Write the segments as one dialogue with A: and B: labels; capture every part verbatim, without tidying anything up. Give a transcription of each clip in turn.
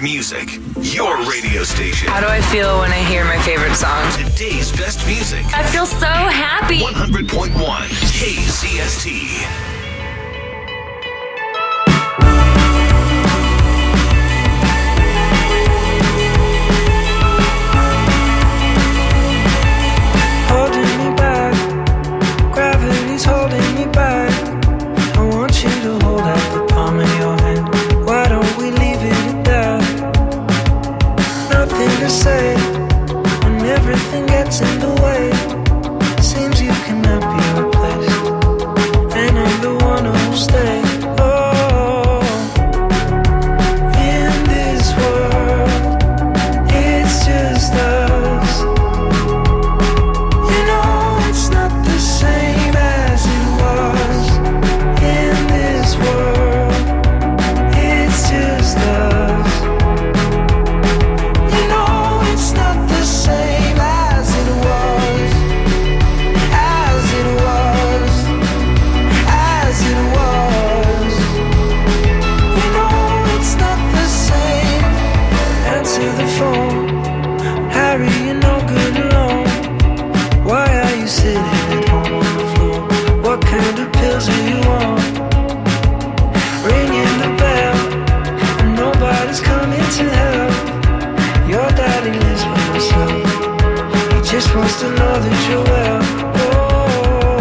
A: music. Your radio station.
B: How do I feel when I hear my favorite song?
A: Today's best music.
B: I feel so happy.
A: one hundred point one K C S T.
C: Holding me back. I want you to hold out the palm of your hand. Why don't we leave it at that? Nothing to say when everything gets in the way. Seems you cannot be replaced, and I'm the one who'll stay. Oh, in this world, it's just us. You know it's not the same as it was. In this world, it's just us. You know it's not the same as it was. As it was. As it was. You know it's not the same. Answer the phone. Harry, you're no good alone. Why are you sitting at home on the floor? What kind of pills are you on? Ringing the bell, and nobody's coming to help. Your daddy lives by himself. He just wants to know that you're well. Oh,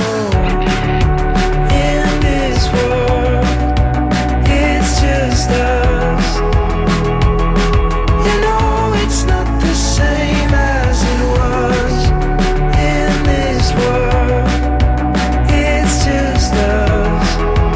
C: in this world, it's just us. You know it's not the same as it was. In this world, it's just us.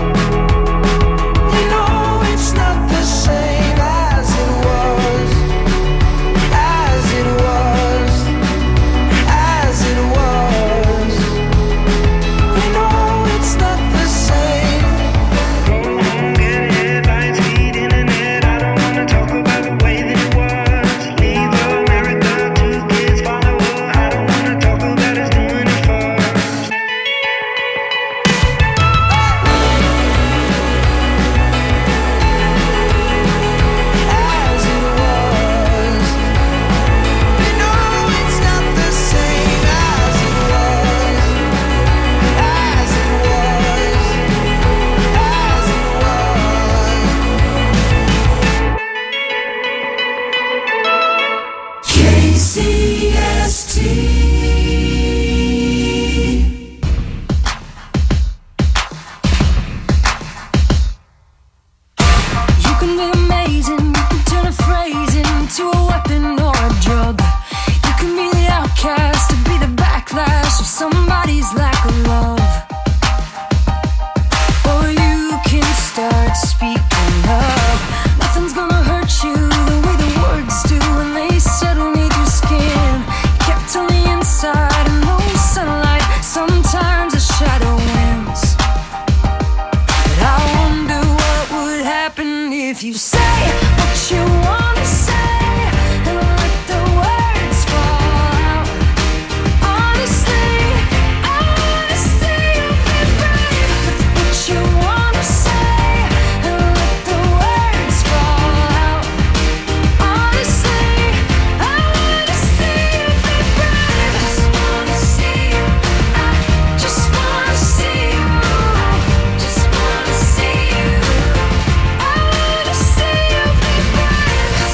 C: You know it's not the same as it was. As it was. As it was. You know it's not the same. Go home, get headlines, feed internet. I don't wanna talk about the way that it was. Leave America, two kids follow her. I don't wanna talk about us doing it first. As it was. You know it's not the same as it was. As it was. As it was. K C S T.
D: You can be amazing, you can turn a phrase into a weapon or a drug. You can be the outcast to be the backlash of somebody's lack of love. Or you can start speaking up. Nothing's gonna hurt you the way the words do when they settle neath your skin. Kept on the inside and no sunlight, sometimes a shadow wins. But I wonder what would happen if you say what you wanna say and let the words fall out. Honestly, I wanna see you be brave with what you wanna say and let the words fall out. Honestly, I wanna see you be brave. Just wanna see you. I just wanna see you. Just wanna see you. I wanna see you be brave.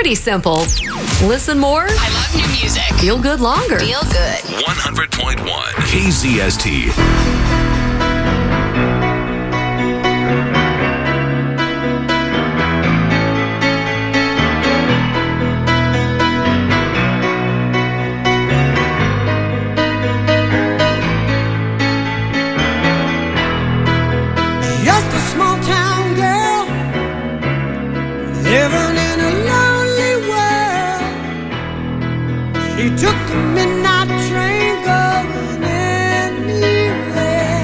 E: Pretty simple. Listen more.
B: I love new music.
E: Feel good longer.
B: Feel good.
A: one hundred point one K Z S T.
C: Just a small town girl living in a lonely world. She took the midnight train going anywhere.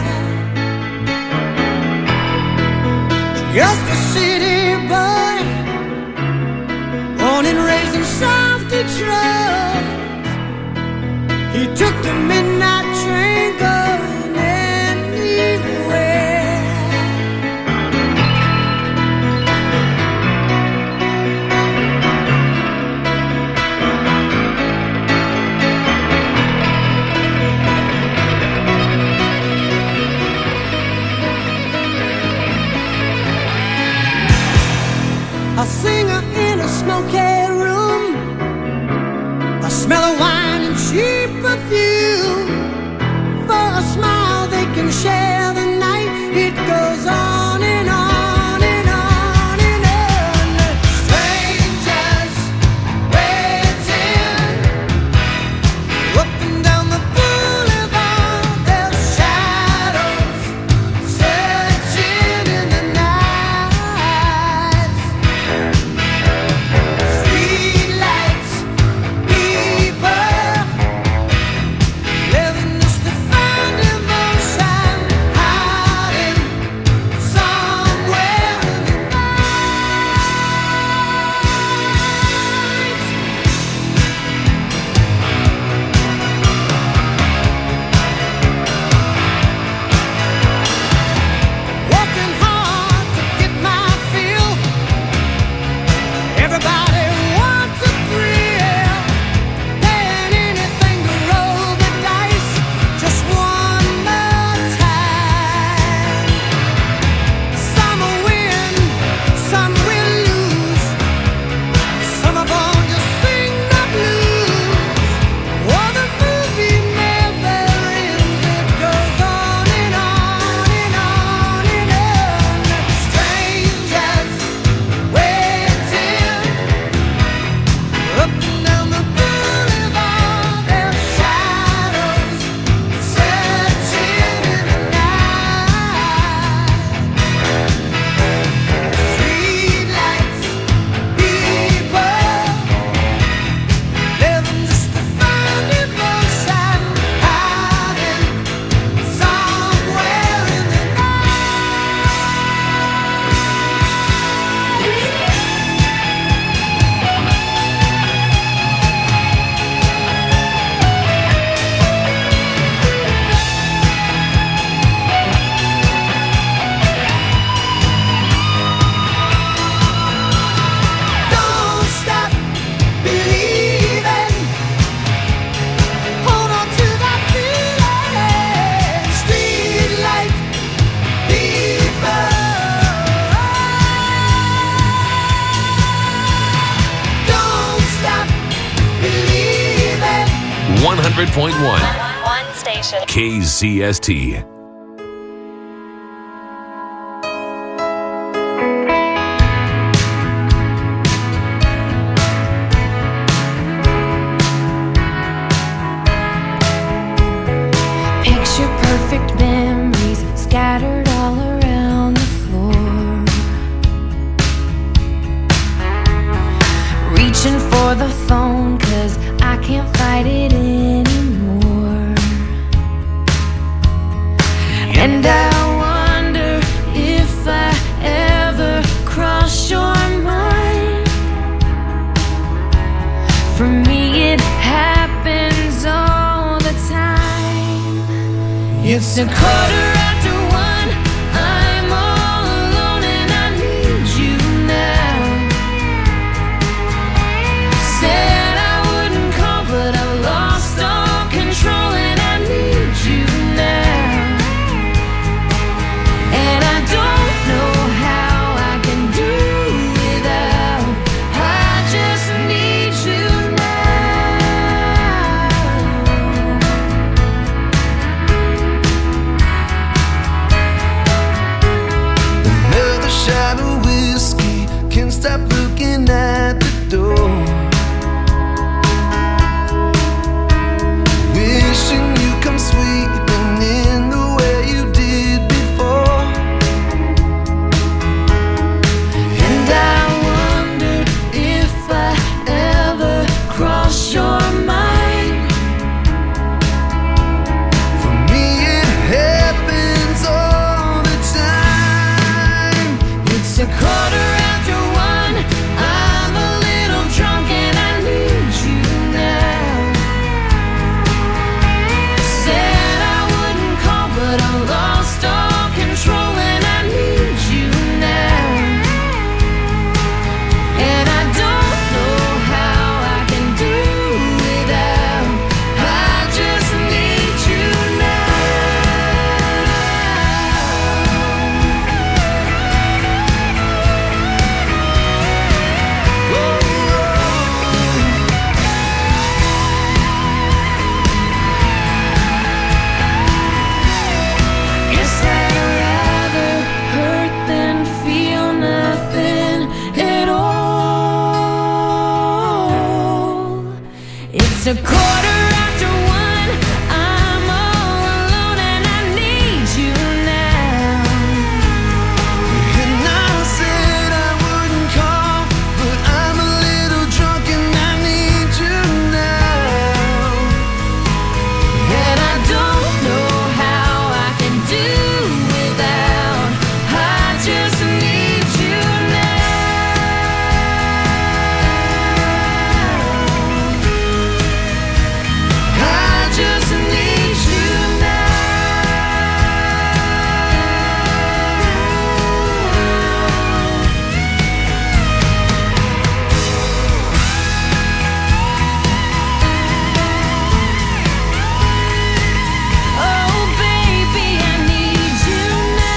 C: Just a city boy, born and raised in South Detroit. He took the midnight train going anywhere. A singer in a smoky room, the smell of wine and cheap perfume. For a smile they can share the night. It goes on and on and on and on. Strangers waiting up and down the boulevard. Their shadows searching in the night. Streetlights, people living just to find emotion, hiding somewhere in the night. Working hard to get my fill. Everybody wants a thrill. Paying anything to roll the dice just one more time. Some will win, some will lose. Some are born to sing the blues. Oh, the movie never ends. It goes on and on and on and on. Strangers waiting up and down the boulevard. Their shadows searching in the night. Streetlights, people living just to find emotion, hiding somewhere in the Don't stop believing. Hold on to that feeling. Streetlight people. Don't stop believing.
A: one hundred point one
B: One station.
A: K Z S T.
D: Picture perfect memories scattered all around the floor. Reaching for the phone, cause I can't fight it anymore. And I wonder if I ever crossed your mind. For me, it happens all the time. It's a quarter after one. I'm all alone and I need you now. Said I wouldn't call, but I lost all control and I need you now. And I don't know how I can do without. I just It's a quarter after one. I'm all alone and I need you now.
C: And I said I wouldn't call, but I'm a little drunk and I need you now.
D: And I don't know how I can do without. I just need you now. I just need you now. Oh, baby, I need you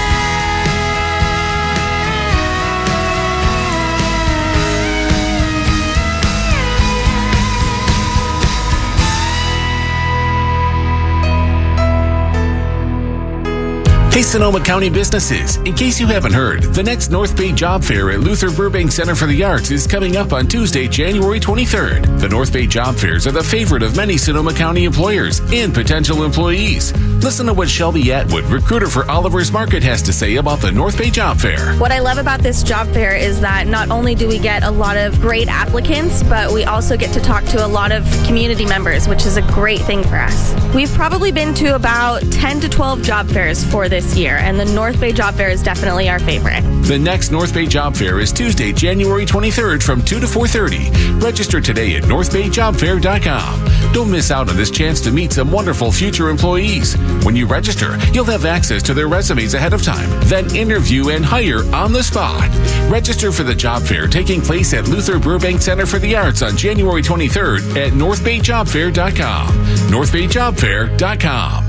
A: Hey, Sonoma County businesses. In case you haven't heard, the next North Bay Job Fair at Luther Burbank Center for the Arts is coming up on Tuesday, January twenty-third. The North Bay Job Fairs are the favorite of many Sonoma County employers and potential employees. Listen to what Shelby Atwood, recruiter for Oliver's Market, has to say about the North Bay Job Fair.
F: What I love about this job fair is that not only do we get a lot of great applicants, but we also get to talk to a lot of community members, which is a great thing for us. We've probably been to about ten to twelve job fairs for this year, and the North Bay Job Fair is definitely our favorite.
A: The next North Bay Job Fair is Tuesday, January twenty-third from two to four thirty. Register today at north bay job fair dot com. Don't miss out on this chance to meet some wonderful future employees. When you register, you'll have access to their resumes ahead of time, then interview and hire on the spot. Register for the job fair taking place at Luther Burbank Center for the Arts on January twenty-third at north bay job fair dot com. north bay job fair dot com.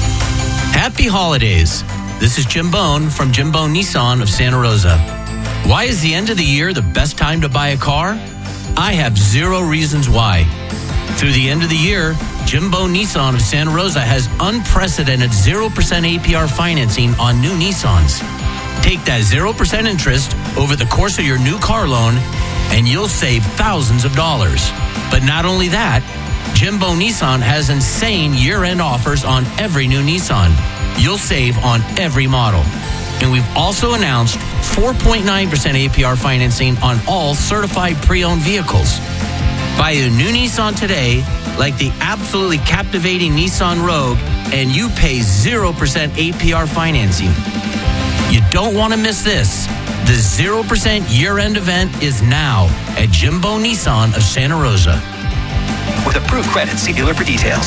G: Happy holidays. This is Jim Bone from Jim Bone Nissan of Santa Rosa. Why is the end of the year the best time to buy a car? I have zero reasons why. Through the end of the year, Jim Bone Nissan of Santa Rosa has unprecedented zero percent A P R financing on new Nissans. Take that zero percent interest over the course of your new car loan, and you'll save thousands of dollars. But not only that, Jim Bone Nissan has insane year-end offers on every new Nissan. You'll save on every model. And we've also announced four point nine percent A P R financing on all certified pre-owned vehicles. Buy a new Nissan today, like the absolutely captivating Nissan Rogue, and you pay zero percent A P R financing. You don't want to miss this. The zero percent year-end event is now at Jim Bone Nissan of Santa Rosa.
H: With approved credit, see dealer for details.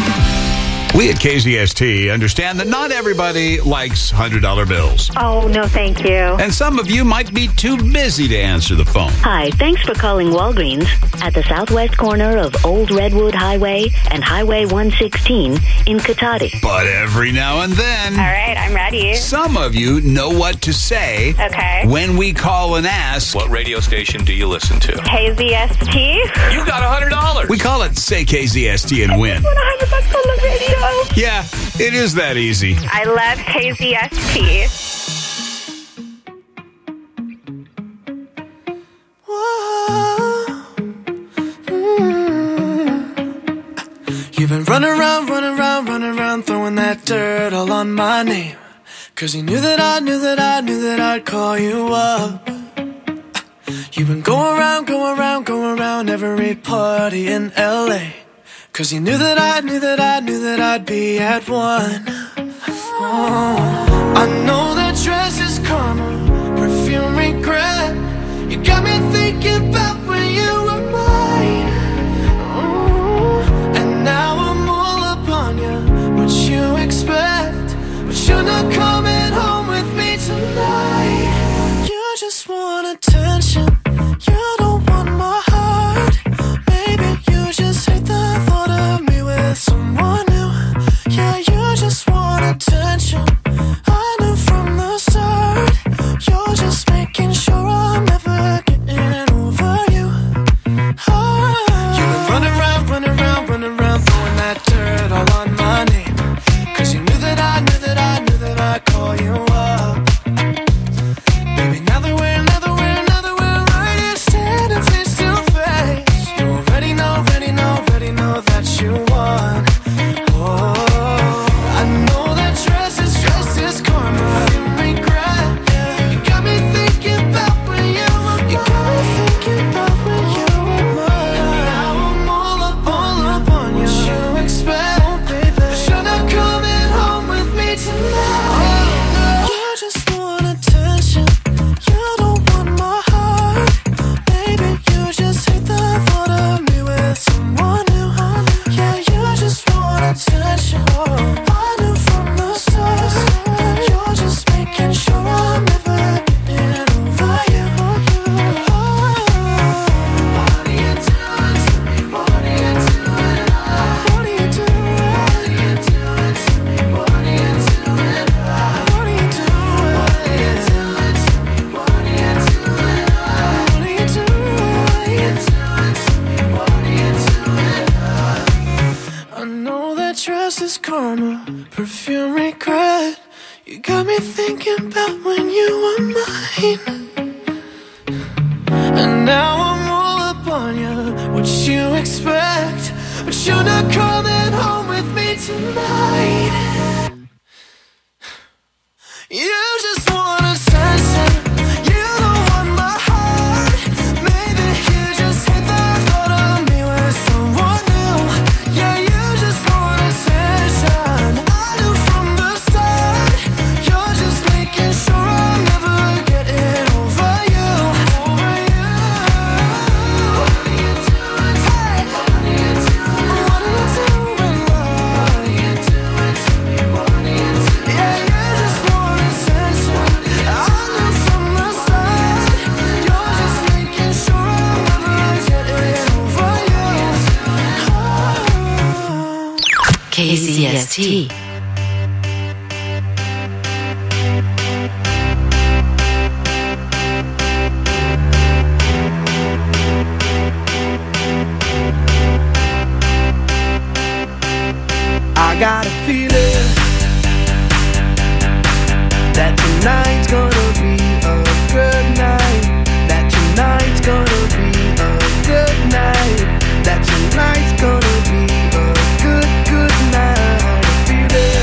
I: We at K Z S T understand that not everybody likes one hundred dollar bills.
J: Oh, no, thank you.
I: And some of you might be too busy to answer the phone.
J: Hi, thanks for calling Walgreens at the southwest corner of Old Redwood Highway and Highway one sixteen in Cotati.
I: But every now and then,
J: All right, I'm ready.
I: some of you know what to say
J: Okay.
I: when we call and ask.
K: What radio station do you listen to?
J: K Z S T.
K: You got one hundred dollars.
I: We call it Say K Z S T and Win.
J: one hundred bucks on the radio.
I: Yeah, it is that easy.
J: I love K Z S T.
C: You've been running around, running around, running around, throwing that dirt all on my name. Cause you knew that I knew that I knew that I'd call you up. You've been going around, going around, going around every party in L A. Cause you knew that I knew that I knew that I'd be at one. Oh, I know that dress is karma, perfume regret. You got me thinking about when you were mine. Oh, and now I'm all up on you. What you expect? But you're not coming home with me tonight. You just want attention. You don't want my heart. Maybe you just hate the thought of me with someone new. Yeah, you just want attention. I knew from the start. You're just making sure I'm never getting over you. armor, perfume regret. You got me thinking about when you were mine. And now I'm all up on you, what you expect. But you're not coming home with me tonight. You just want attention. You don't want my heart. Maybe you just hate the thought of me with someone new. Yeah, you just want attention. I knew from the start. You're just making sure I'll never get it over you. Over you. What are you doing? Hey. What are you doing? What are you doing, love? What are you doing to me? What are you doing? Yeah, you just want attention. I knew from the start. You're just making sure I'll never get it over you.
E: K Z S T.
C: I got a feeling that tonight's gonna be a good night. That tonight's gonna be a good night. That tonight's gonna be a good, good night. A feeling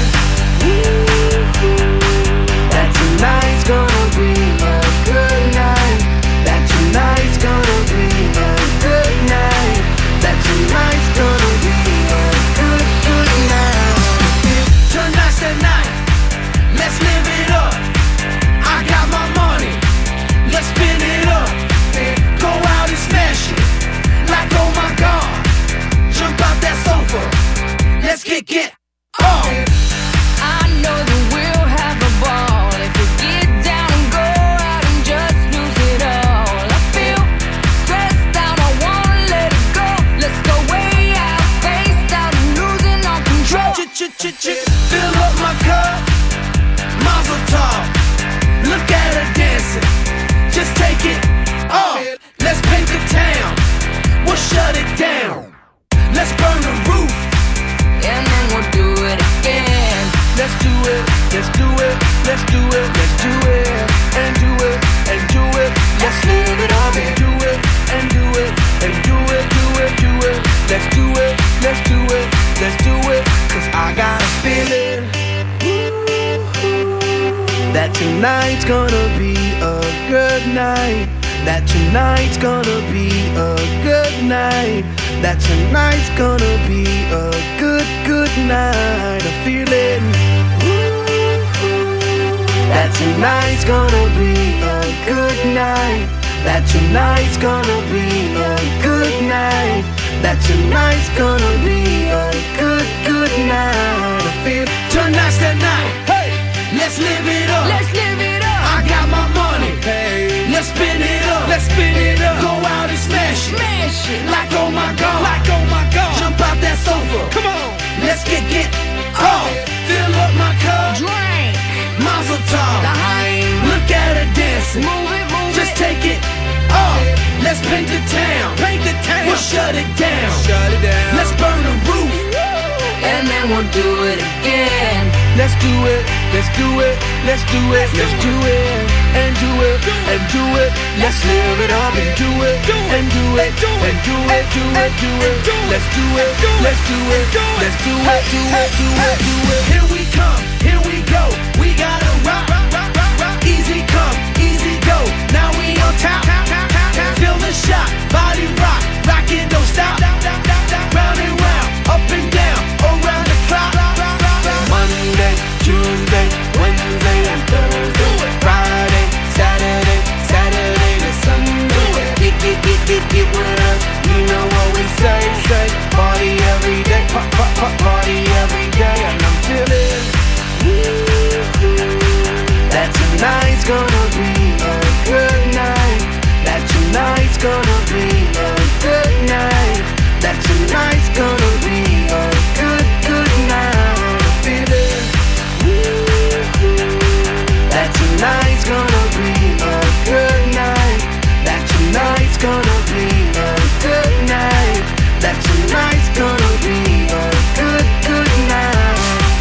C: that tonight's gonna be a good night. That tonight's gonna be a good night. That tonight's gonna be a good, good night. Tonight's the night. Let's live it up. I got my money. Let's spin it up. Go out and smash it. Like oh my God. Jump out that sofa. Let's get get on.
D: I know that we'll have a ball if we get down and go out and just lose it all. I feel stressed out, I wanna let it go. Let's go way out, spaced out and losing all control.
C: Ch-ch-ch-ch. Fill up my cup. Mazel tov. Look at her dancing. Just take it off. Let's paint the town. We'll shut it down. Let's burn the roof.
D: And then we'll do it again.
C: Let's do it. Let's do it. Let's do it. Let's do it. And do it. And do it. Let's live it up and do it. And do it. And do it. Do it. Do it. Let's do it. Let's do it. Let's do it. Cause I got a feeling that tonight's gonna be a good night. That tonight's gonna be a good night. That tonight's gonna be a good, good night. A feeling that tonight's gonna be a good night. That tonight's gonna be a good night. That tonight's gonna be a good, good night. I feel tonight's the night. Hey, let's live it up.
D: Let's live it up.
C: I got my money. Hey, let's spin it up. Let's spin it up. Go out and smash it.
D: Smash it.
C: Like oh my God. Like oh my God. Jump out that sofa. Come on. Let's get get off. Fill up my cup.
D: Drink.
C: Mazel tov.
D: L'chaim.
C: Look at her dancing.
D: Move it, move
C: Just
D: it.
C: take it off. Let's paint the town. Paint the town. We'll shut it down. Shut it down. Let's burn the roof.
D: And then we'll do it again.
C: Let's do it. Let's do it. Let's do it. Let's do it. And do it. And do it. Let's live it up and do it. And do it. And do it. Do it. Do it. Let's do it. Let's do it. Let's do it. Do it. Do it. Do it. Here we come. Here we go. We gotta rock. Easy come. Easy go. Now we on top. Feel the shot. Body rock. Rock it. Don't stop. Round and round. Up and down. Around the clock. Monday, Tuesday, Wednesday, and Thursday. Friday, Saturday, Saturday to Sunday. Get, get, get, get, get with us. You know what we say, say. Party every day, pop, pop, pop, party every day. And I'm feeling that tonight's gonna be a good night. That tonight's gonna be a good night. That tonight's gonna be a good, good night. I'm feeling that tonight's gonna be a good night. That tonight's gonna be a good night. That tonight's gonna be a good, good night.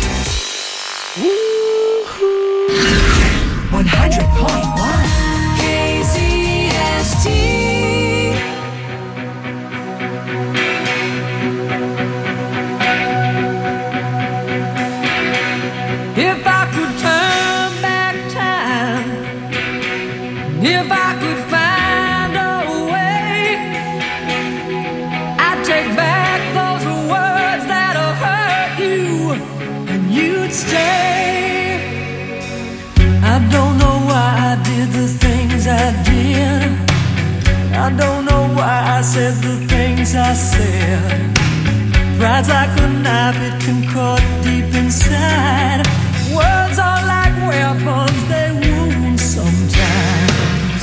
C: I don't know why I did the things I did. I don't know why I said the things I said. Pride's like a knife, it can cut deep inside. Words are like weapons, they wound sometimes.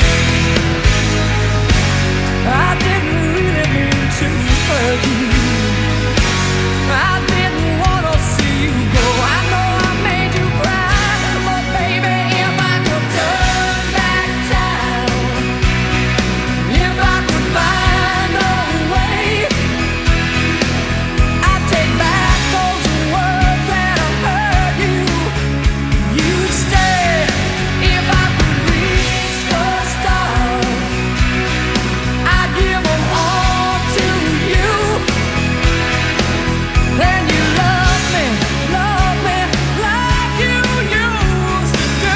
C: I didn't really mean to hurt you. I didn't want to see you go. I know I made you cry, but baby, if I could turn back time, if I could find a way, I'd take back those words that have hurt you. You'd stay if I could reach the stars. I'd give them all to you. Then you love me, love me like you used to do.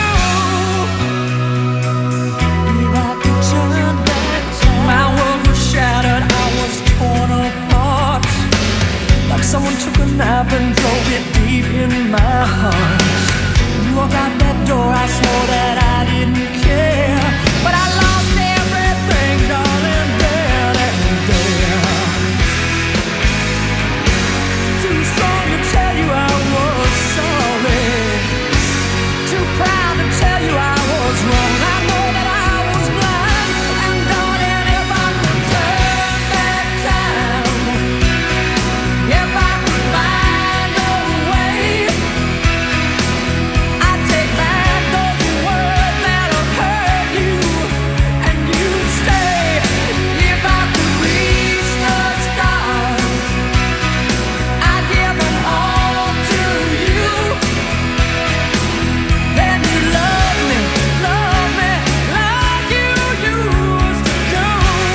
C: If I could turn back time, my world was shattered, I was torn apart. Like someone took a knife and drove it deep in my heart. You walk out that door, I swore that I didn't care, but I lost everything, darling, there and there. Too strong to tell you I was sorry. Too proud to tell you I was wrong. I know that I was blind. And darling, if I could turn back time, if I could find a way, I'd take back those words that have hurt you, and you'd stay. If I could reach the stars, I'd give them all to you. Then you love me, love me like you used to do.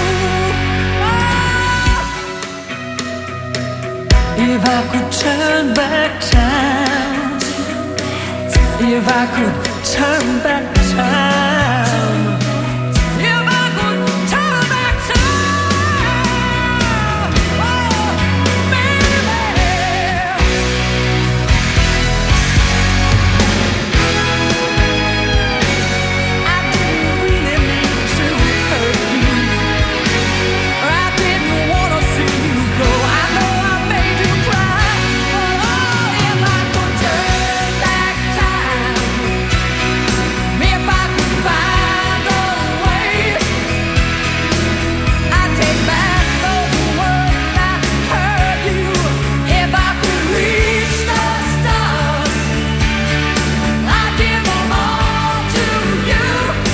C: If I could turn back time, if I could turn back time, if I could turn back time, oh, baby. I didn't really mean to hurt you. I didn't want to see you go. I know I made you cry, but oh, if I could turn back time, if I could find a way, I'd take back those words that hurt you. If I could reach the stars, I'd give them all to you.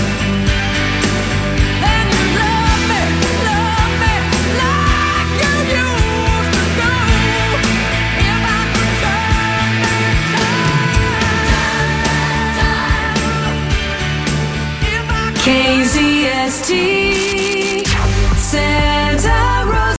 C: Then you love me, love me like you used to do. If I could turn back time, if I could
D: K Z S T.